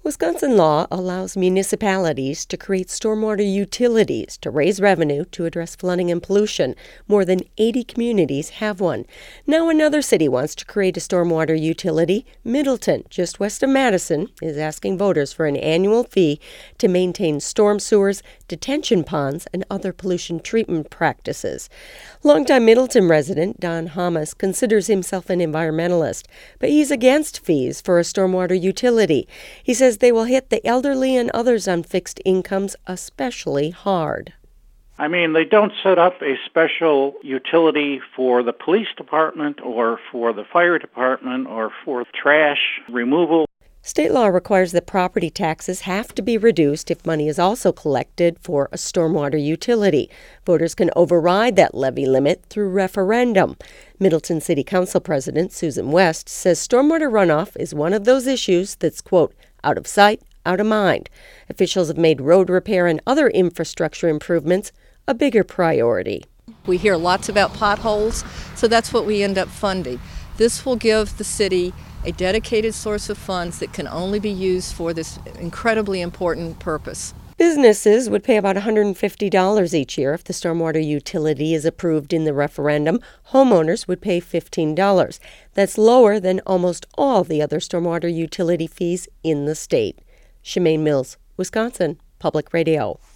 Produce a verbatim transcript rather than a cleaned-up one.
Wisconsin law allows municipalities to create stormwater utilities to raise revenue to address flooding and pollution. More than eighty communities have one. Now another city wants to create a stormwater utility. Middleton, just west of Madison, is asking voters for an annual fee to maintain storm sewers, detention ponds, and other pollution treatment practices. Longtime Middleton resident Don Hamas considers himself an environmentalist, but he's against fees for a stormwater utility. He says they will hit the elderly and others on fixed incomes especially hard. I mean, they don't set up a special utility for the police department or for the fire department or for trash removal. State law requires that property taxes have to be reduced if money is also collected for a stormwater utility. Voters can override that levy limit through referendum. Middleton City Council President Susan West says stormwater runoff is one of those issues that's, quote, out of sight, out of mind. Officials have made road repair and other infrastructure improvements a bigger priority. We hear lots about potholes, so that's what we end up funding. This will give the city a dedicated source of funds that can only be used for this incredibly important purpose. Businesses would pay about one hundred fifty dollars each year if the stormwater utility is approved in the referendum. Homeowners would pay fifteen dollars. That's lower than almost all the other stormwater utility fees in the state. Shemaine Mills, Wisconsin Public Radio.